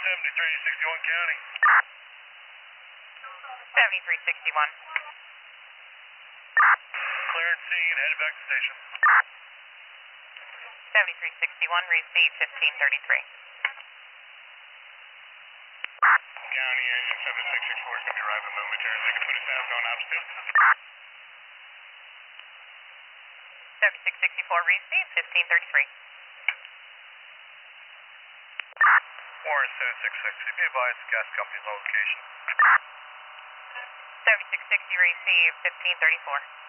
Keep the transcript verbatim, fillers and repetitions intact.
seventy-three sixty-one County. seventy-three sixty-one. Clearance scene, headed back to station. seventy-three sixty-one, receive fifteen thirty-three. County engine seven six six four is going to be arriving momentarily. They can put us down going opposite. seventy-six sixty-four, receive fifteen thirty-three. Warren seven six six, be advised gas company location. seventy-six sixty, receive fifteen thirty-four.